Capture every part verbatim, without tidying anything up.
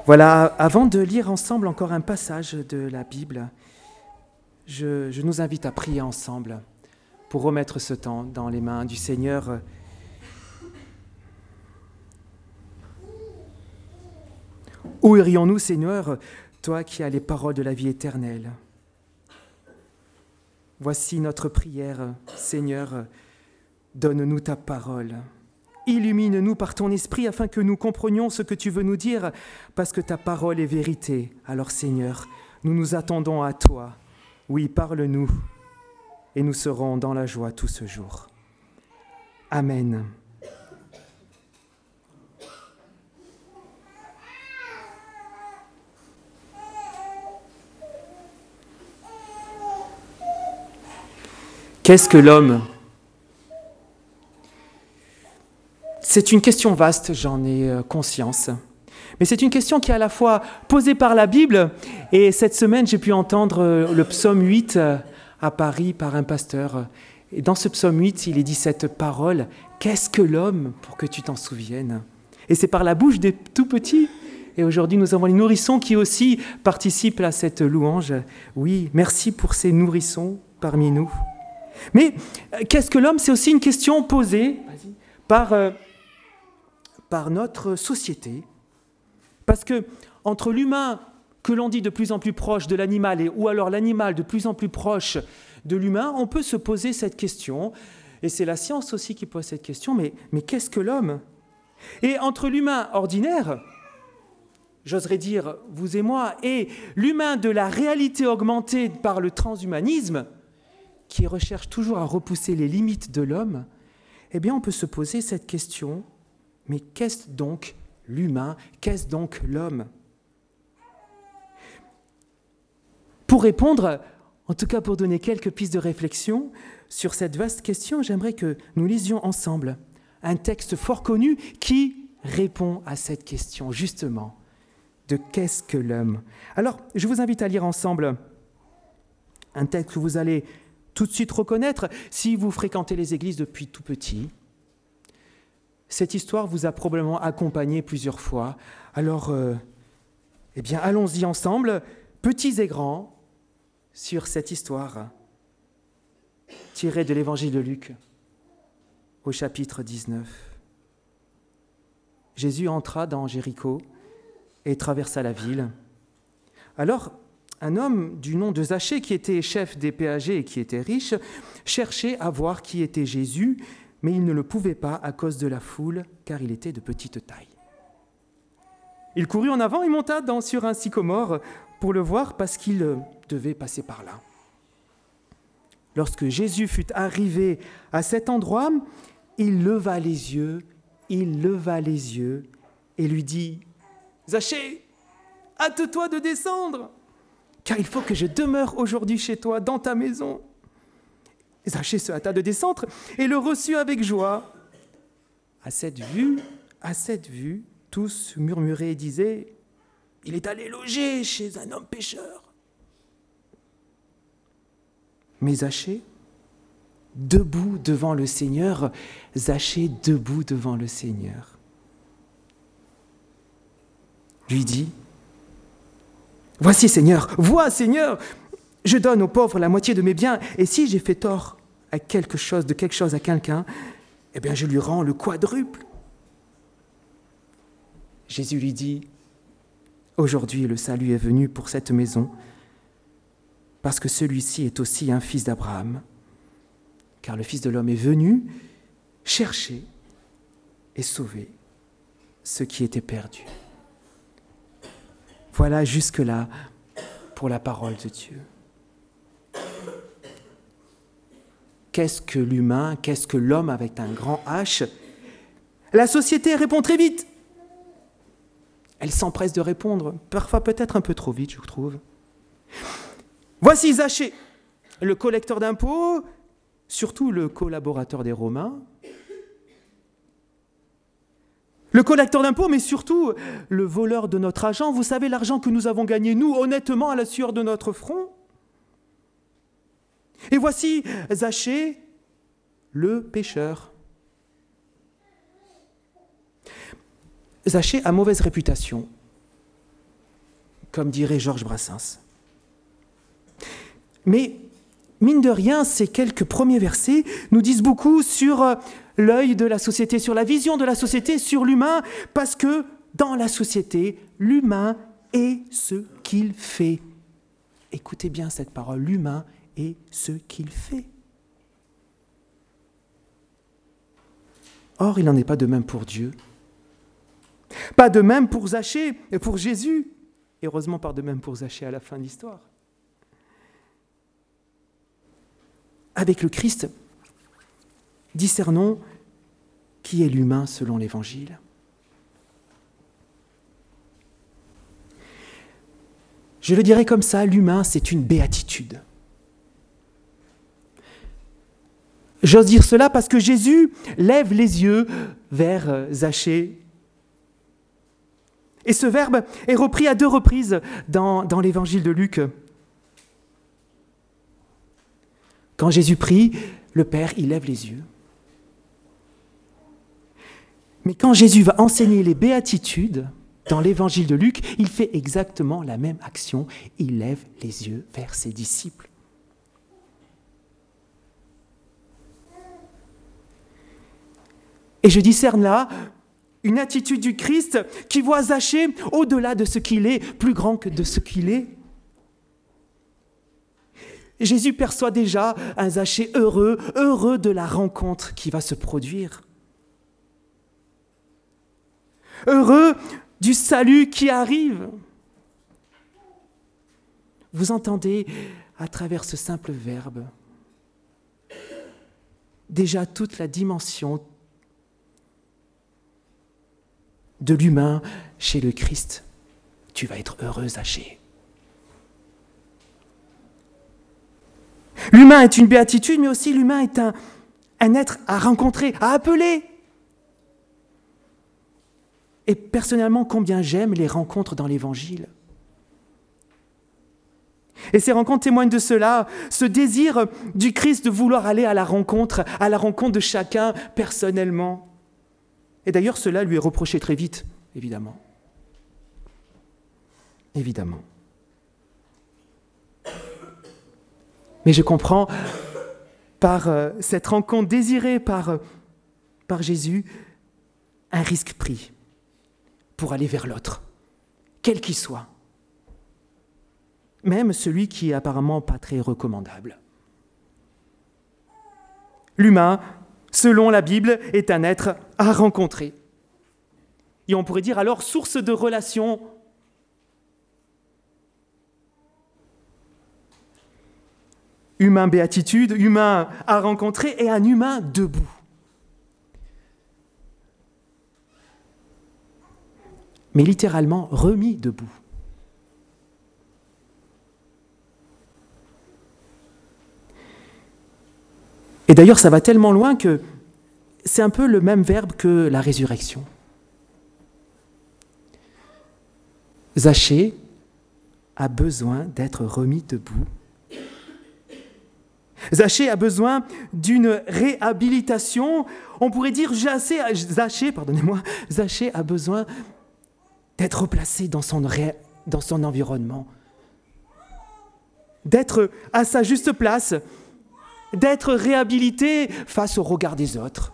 Voilà, avant de lire ensemble encore un passage de la Bible, je, je nous invite à prier ensemble pour remettre ce temps dans les mains du Seigneur. Où irions-nous, Seigneur, toi qui as les paroles de la vie éternelle? Voici notre prière, Seigneur, donne-nous ta parole. Illumine-nous par ton esprit afin que nous comprenions ce que tu veux nous dire, parce que ta parole est vérité. Alors Seigneur, nous nous attendons à toi. Oui, parle-nous, et nous serons dans la joie tout ce jour. Amen. Qu'est-ce que l'homme ? C'est une question vaste, j'en ai conscience. Mais c'est une question qui est à la fois posée par la Bible, et cette semaine, j'ai pu entendre le psaume huit à Paris par un pasteur. Et dans ce psaume huit, il est dit cette parole, « Qu'est-ce que l'homme pour que tu t'en souviennes ?» Et c'est par la bouche des tout-petits. Et aujourd'hui, nous avons les nourrissons qui aussi participent à cette louange. Oui, merci pour ces nourrissons parmi nous. Mais qu'est-ce que l'homme ? C'est aussi une question posée par... Euh, par notre société, parce que entre l'humain que l'on dit de plus en plus proche de l'animal et, ou alors l'animal de plus en plus proche de l'humain, on peut se poser cette question, et c'est la science aussi qui pose cette question, mais, mais qu'est-ce que l'homme ? Et entre l'humain ordinaire, j'oserais dire vous et moi, et l'humain de la réalité augmentée par le transhumanisme, qui recherche toujours à repousser les limites de l'homme, eh bien on peut se poser cette question. Mais qu'est-ce donc l'humain ? Qu'est-ce donc l'homme ? Pour répondre, en tout cas pour donner quelques pistes de réflexion sur cette vaste question, j'aimerais que nous lisions ensemble un texte fort connu qui répond à cette question, justement, de qu'est-ce que l'homme ? Alors, je vous invite à lire ensemble un texte que vous allez tout de suite reconnaître si vous fréquentez les églises depuis tout petit. Cette histoire vous a probablement accompagné plusieurs fois. Alors, euh, eh bien, allons-y ensemble, petits et grands, sur cette histoire tirée de l'évangile de Luc, au chapitre dix-neuf. Jésus entra dans Jéricho et traversa la ville. Alors, un homme du nom de Zachée, qui était chef des péagers et qui était riche, cherchait à voir qui était Jésus, mais il ne le pouvait pas à cause de la foule, car il était de petite taille. Il courut en avant et monta dans, sur un sycomore pour le voir, parce qu'il devait passer par là. Lorsque Jésus fut arrivé à cet endroit, il leva les yeux, il leva les yeux et lui dit « Zachée, hâte-toi de descendre, car il faut que je demeure aujourd'hui chez toi, dans ta maison. » Zachée se hâta de descendre et le reçut avec joie. À cette vue, à cette vue, tous murmuraient et disaient « Il est allé loger chez un homme pécheur. » Mais Zachée, debout devant le Seigneur, Zachée debout devant le Seigneur, lui dit « Voici, Seigneur, vois, Seigneur, je donne aux pauvres la moitié de mes biens, et si j'ai fait tort à quelque chose, de quelque chose à quelqu'un, eh bien je lui rends le quadruple. » Jésus lui dit, « Aujourd'hui le salut est venu pour cette maison, parce que celui-ci est aussi un fils d'Abraham, car le Fils de l'homme est venu chercher et sauver ceux qui étaient perdus. » Voilà jusque-là pour la parole de Dieu. Qu'est-ce que l'humain ? Qu'est-ce que l'homme avec un grand H ? La société répond très vite. Elle s'empresse de répondre, parfois peut-être un peu trop vite, je trouve. Voici Zachée, le collecteur d'impôts, surtout le collaborateur des Romains. Le collecteur d'impôts, mais surtout le voleur de notre argent. Vous savez, l'argent que nous avons gagné, nous, honnêtement, à la sueur de notre front. Et voici Zachée, le pécheur. Zachée a mauvaise réputation. comme dirait Georges Brassens. Mais, mine de rien, ces quelques premiers versets nous disent beaucoup sur l'œil de la société, sur la vision de la société, sur l'humain, parce que dans la société, l'humain est ce qu'il fait. Écoutez bien cette parole, l'humain est ce qu'il fait. Or, il n'en est pas de même pour Dieu. Pas de même pour Zachée et pour Jésus. Et heureusement, pas de même pour Zachée à la fin de l'histoire. Avec le Christ, discernons qui est l'humain selon l'Évangile. Je le dirais comme ça, l'humain, c'est une béatitude. J'ose dire cela parce que Jésus lève les yeux vers Zachée. Et ce verbe est repris à deux reprises dans, dans l'Évangile de Luc. Quand Jésus prie, le Père, il lève les yeux. Mais quand Jésus va enseigner les béatitudes, dans l'Évangile de Luc, il fait exactement la même action. Il lève les yeux vers ses disciples. Et je discerne là une attitude du Christ qui voit Zachée au-delà de ce qu'il est, plus grand que de ce qu'il est. Jésus perçoit déjà un Zachée heureux, heureux de la rencontre qui va se produire. Heureux du salut qui arrive. Vous entendez à travers ce simple verbe déjà toute la dimension de l'humain chez le Christ. Tu vas être heureux, Zachée. L'humain est une béatitude, mais aussi l'humain est un, un être à rencontrer, à appeler. Et personnellement, combien j'aime les rencontres dans l'Évangile. Et ces rencontres témoignent de cela, ce désir du Christ de vouloir aller à la rencontre, à la rencontre de chacun personnellement. Et d'ailleurs, cela lui est reproché très vite, évidemment. Évidemment. Mais je comprends, par euh, cette rencontre désirée par, euh, par Jésus, un risque pris pour aller vers l'autre, quel qu'il soit. Même celui qui est apparemment pas très recommandable. L'humain, selon la Bible, est un être à rencontrer. Et on pourrait dire alors source de relations. Humain béatitude, humain à rencontrer et un humain debout. Mais littéralement remis debout. Et d'ailleurs, ça va tellement loin que c'est un peu le même verbe que la résurrection. Zachée a besoin d'être remis debout. Zachée a besoin d'une réhabilitation. On pourrait dire Zachée, pardonnez-moi, Zachée a besoin d'être replacé dans son, ré, dans son environnement, d'être à sa juste place, d'être réhabilité face au regard des autres.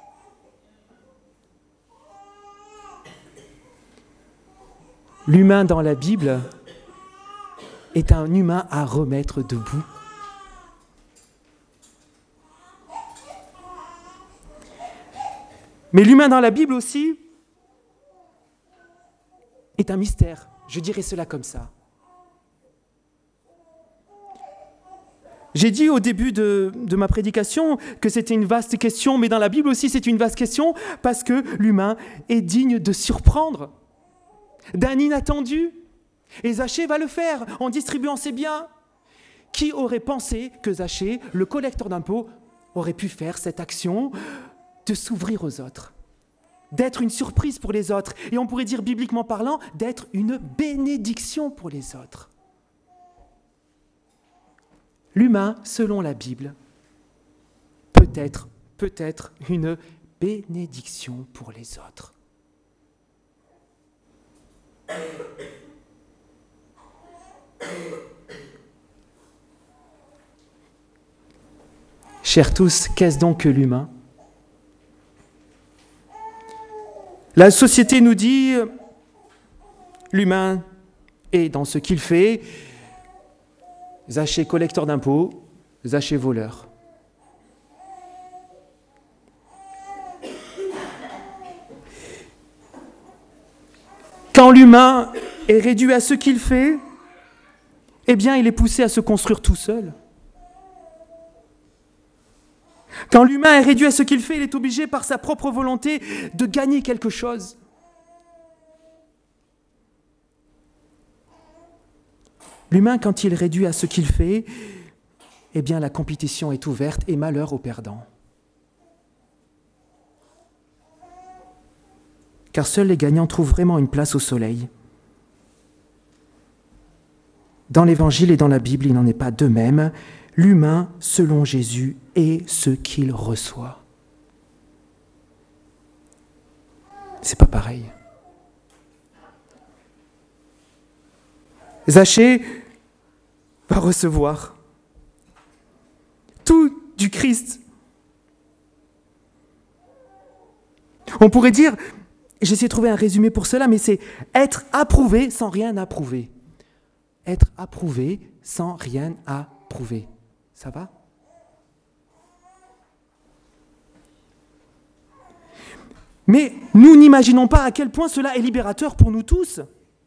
L'humain dans la Bible est un humain à remettre debout. Mais l'humain dans la Bible aussi est un mystère. Je dirais cela comme ça. J'ai dit au début de, de ma prédication que c'était une vaste question, mais dans la Bible aussi c'est une vaste question parce que l'humain est digne de surprendre, d'un inattendu. Et Zachée va le faire en distribuant ses biens. Qui aurait pensé que Zachée, le collecteur d'impôts, aurait pu faire cette action de s'ouvrir aux autres, d'être une surprise pour les autres, et on pourrait dire bibliquement parlant, d'être une bénédiction pour les autres. L'humain, selon la Bible, peut être, peut être une bénédiction pour les autres. Chers tous, qu'est-ce donc que l'humain ? La société nous dit, l'humain est dans ce qu'il fait, Zaché collecteur d'impôts, Zaché voleur. Quand l'humain est réduit à ce qu'il fait, eh bien, il est poussé à se construire tout seul. Quand l'humain est réduit à ce qu'il fait, il est obligé par sa propre volonté de gagner quelque chose. L'humain, quand il est réduit à ce qu'il fait, eh bien, la compétition est ouverte et malheur aux perdants. Car seuls les gagnants trouvent vraiment une place au soleil. Dans l'Évangile et dans la Bible, il n'en est pas de même. L'humain, selon Jésus, est ce qu'il reçoit. C'est pas pareil. Zaché va recevoir tout du Christ. On pourrait dire, j'essaie de trouver un résumé pour cela, mais c'est être approuvé sans rien approuver. Être approuvé sans rien approuver. Ça va ? Mais nous n'imaginons pas à quel point cela est libérateur pour nous tous.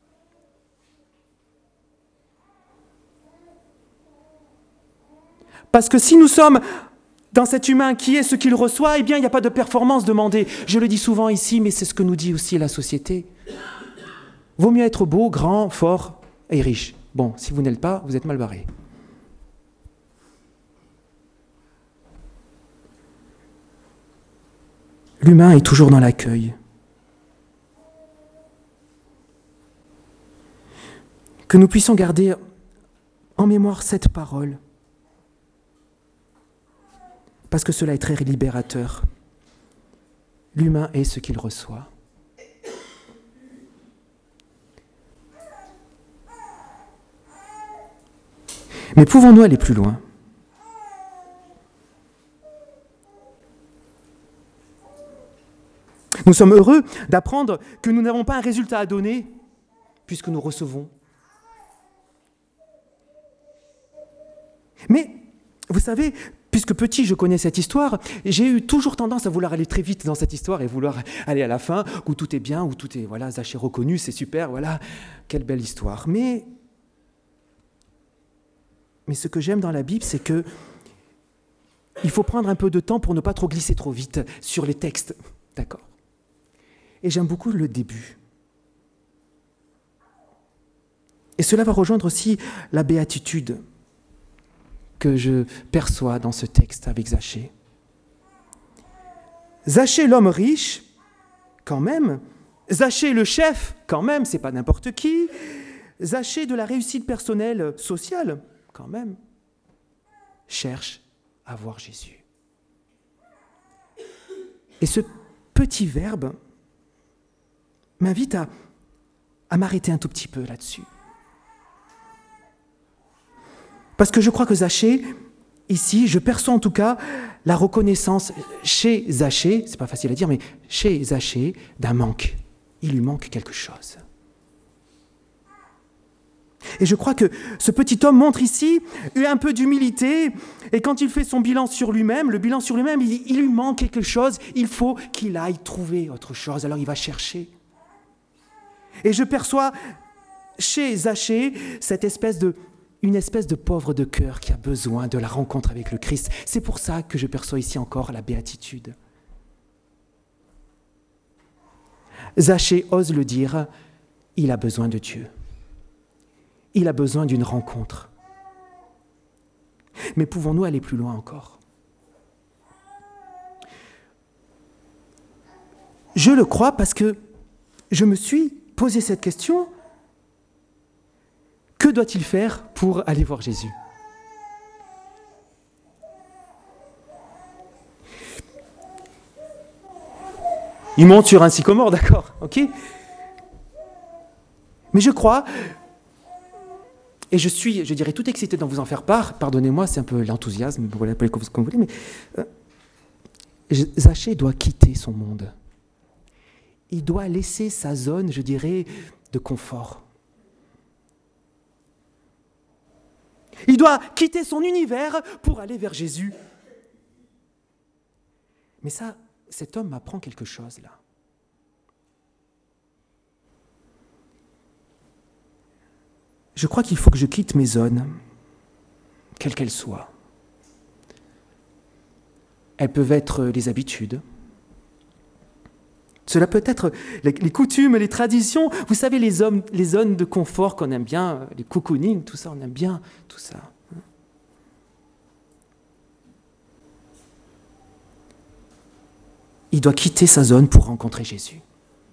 Parce que si nous sommes dans cet humain qui est ce qu'il reçoit, eh bien, il n'y a pas de performance demandée. Je le dis souvent ici, mais c'est ce que nous dit aussi la société. Vaut mieux être beau, grand, fort et riche. Bon, si vous n'êtes pas, vous êtes mal barré. L'humain est toujours dans l'accueil. Que nous puissions garder en mémoire cette parole, parce que cela est très libérateur. L'humain est ce qu'il reçoit. Mais pouvons-nous aller plus loin ? Nous sommes heureux d'apprendre que nous n'avons pas un résultat à donner, puisque nous recevons. Mais, vous savez, puisque petit, je connais cette histoire, j'ai eu toujours tendance à vouloir aller très vite dans cette histoire et vouloir aller à la fin, où tout est bien, où tout est, voilà, Zaché reconnu, c'est super, voilà, quelle belle histoire. Mais, mais ce que j'aime dans la Bible, c'est que il faut prendre un peu de temps pour ne pas trop glisser trop vite sur les textes, d'accord ? Et j'aime beaucoup le début. Et cela va rejoindre aussi la béatitude que je perçois dans ce texte avec Zaché. Zaché, l'homme riche, quand même. Zaché, le chef, quand même, c'est pas n'importe qui. Zaché de la réussite personnelle, sociale, quand même, cherche à voir Jésus. Et ce petit verbe m'invite à, à m'arrêter un tout petit peu là-dessus. Parce que je crois que Zaché, ici, je perçois en tout cas la reconnaissance chez Zaché, c'est pas facile à dire, mais chez Zaché, d'un manque. Il lui manque quelque chose. Et je crois que ce petit homme montre ici un peu d'humilité, et quand il fait son bilan sur lui-même, le bilan sur lui-même, il, il lui manque quelque chose, il faut qu'il aille trouver autre chose, alors il va chercher. Et je perçois chez Zaché cette espèce de, une espèce de pauvre de cœur qui a besoin de la rencontre avec le Christ. C'est pour ça que je perçois ici encore la béatitude. Zaché ose le dire, il a besoin de Dieu. Il a besoin d'une rencontre. Mais pouvons-nous aller plus loin encore ? Je le crois parce que je me suis posé cette question. Que doit-il faire pour aller voir Jésus ? Il monte sur un sycomore, d'accord, ok ? Mais je crois Et je suis, je dirais, tout excité d'en vous en faire part. Pardonnez-moi, c'est un peu l'enthousiasme, vous l'appelez comme vous voulez, mais euh, Zachée doit quitter son monde. Il doit laisser sa zone, je dirais, de confort. Il doit quitter son univers pour aller vers Jésus. Mais ça, cet homme m'apprend quelque chose là. Je crois qu'il faut que je quitte mes zones, quelles qu'elles soient. Elles peuvent être les habitudes. Cela peut être les, les coutumes, les traditions. Vous savez, les, hommes, les zones de confort qu'on aime bien, les cocooning, tout ça, on aime bien tout ça. Il doit quitter sa zone pour rencontrer Jésus.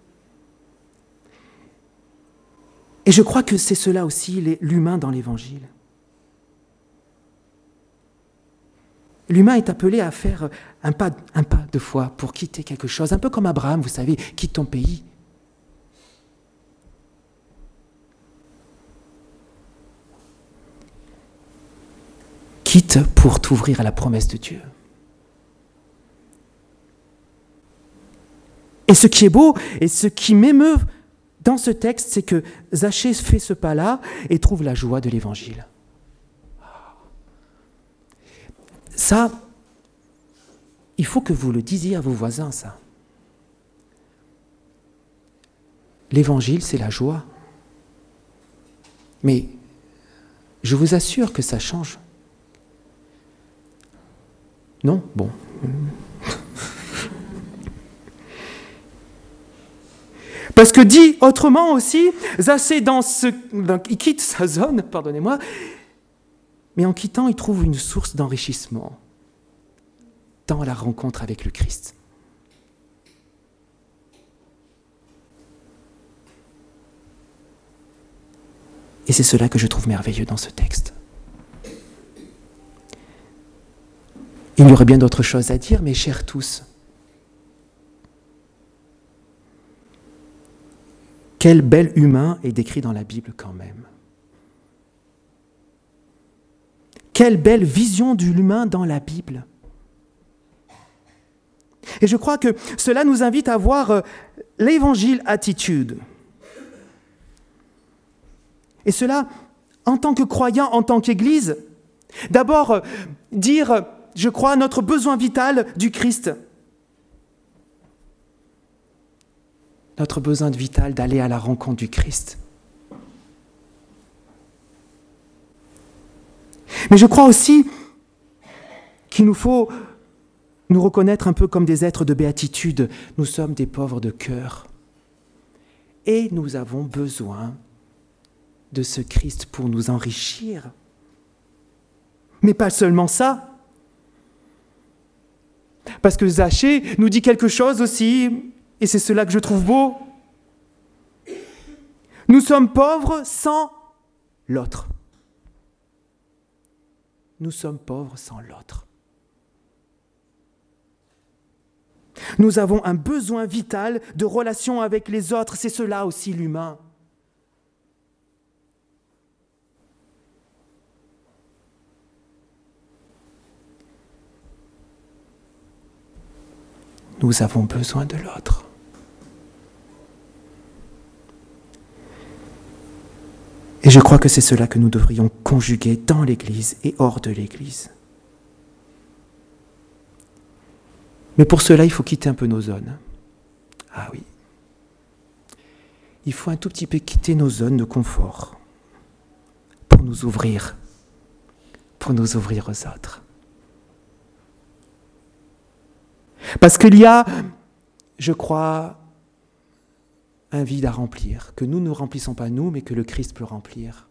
Et je crois que c'est cela aussi, l'humain dans l'Évangile. L'humain est appelé à faire un pas, un pas de foi pour quitter quelque chose, un peu comme Abraham, vous savez, quitte ton pays. Quitte pour t'ouvrir à la promesse de Dieu. Et ce qui est beau, et ce qui m'émeut dans ce texte, c'est que Zachée fait ce pas-là et trouve la joie de l'Évangile. Ça, il faut que vous le disiez à vos voisins, ça. L'Évangile, c'est la joie. Mais je vous assure que ça change. Non ? Bon. Parce que dit autrement aussi, Zachée dans ce, dans, il quitte sa zone, pardonnez-moi, mais en quittant, il trouve une source d'enrichissement dans la rencontre avec le Christ. Et c'est cela que je trouve merveilleux dans ce texte. Il y aurait bien d'autres choses à dire, mes chers tous. Quel bel humain est décrit dans la Bible quand même. Quelle belle vision de l'humain dans la Bible. Et je crois que cela nous invite à voir l'évangile attitude. Et cela, en tant que croyant, en tant qu'Église, d'abord dire, je crois, notre besoin vital du Christ. Notre besoin vital d'aller à la rencontre du Christ. Mais je crois aussi qu'il nous faut nous reconnaître un peu comme des êtres de béatitude. Nous sommes des pauvres de cœur. Et nous avons besoin de ce Christ pour nous enrichir. Mais pas seulement ça. Parce que Zachée nous dit quelque chose aussi, et c'est cela que je trouve beau. Nous sommes pauvres sans l'autre. Nous sommes pauvres sans l'autre. Nous avons un besoin vital de relation avec les autres. C'est cela aussi l'humain. Nous avons besoin de l'autre. Et je crois que c'est cela que nous devrions conjuguer dans l'Église et hors de l'Église. Mais pour cela, il faut quitter un peu nos zones. Ah oui. Il faut un tout petit peu quitter nos zones de confort pour nous ouvrir, pour nous ouvrir aux autres. Parce qu'il y a, je crois, un vide à remplir, que nous ne remplissons pas nous, mais que le Christ peut remplir.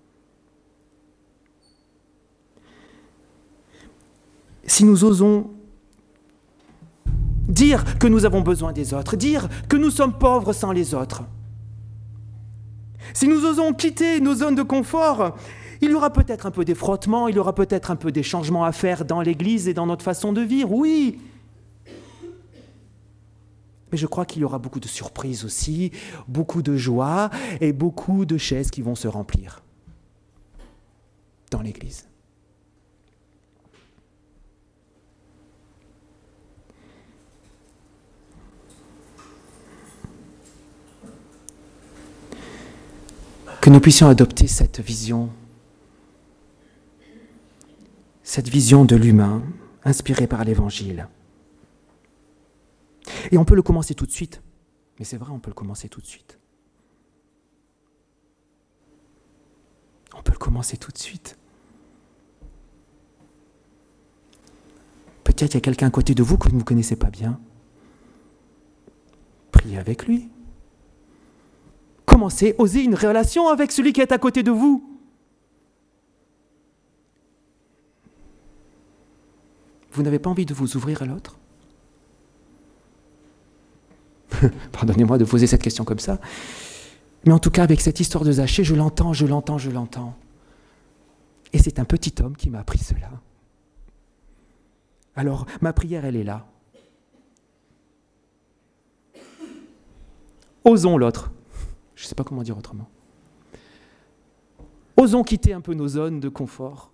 Si nous osons dire que nous avons besoin des autres, dire que nous sommes pauvres sans les autres, si nous osons quitter nos zones de confort, il y aura peut-être un peu des frottements, il y aura peut-être un peu des changements à faire dans l'Église et dans notre façon de vivre, oui. Mais je crois qu'il y aura beaucoup de surprises aussi, beaucoup de joie et beaucoup de chaises qui vont se remplir. dans l'Église. Que nous puissions adopter cette vision, cette vision de l'humain, inspirée par l'Évangile. Et on peut le commencer tout de suite. Mais c'est vrai, on peut le commencer tout de suite. On peut le commencer tout de suite. Peut-être il y a quelqu'un à côté de vous que vous ne connaissez pas bien. Priez avec lui. Commencez, osez une relation avec celui qui est à côté de vous. Vous n'avez pas envie de vous ouvrir à l'autre ? Pardonnez-moi de poser cette question comme ça. Mais en tout cas, avec cette histoire de Zachée, je l'entends, je l'entends, je l'entends. Et c'est un petit homme qui m'a appris cela. Alors, ma prière, elle est là. Osons l'autre. Je ne sais pas comment dire autrement. Osons quitter un peu nos zones de confort.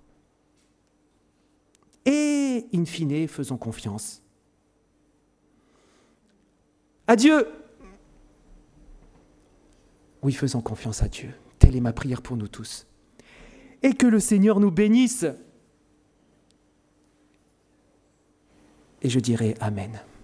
Et, in fine, faisons confiance. À Dieu. Oui, faisons confiance à Dieu. Telle est ma prière pour nous tous. Et que le Seigneur nous bénisse. Et je dirai Amen.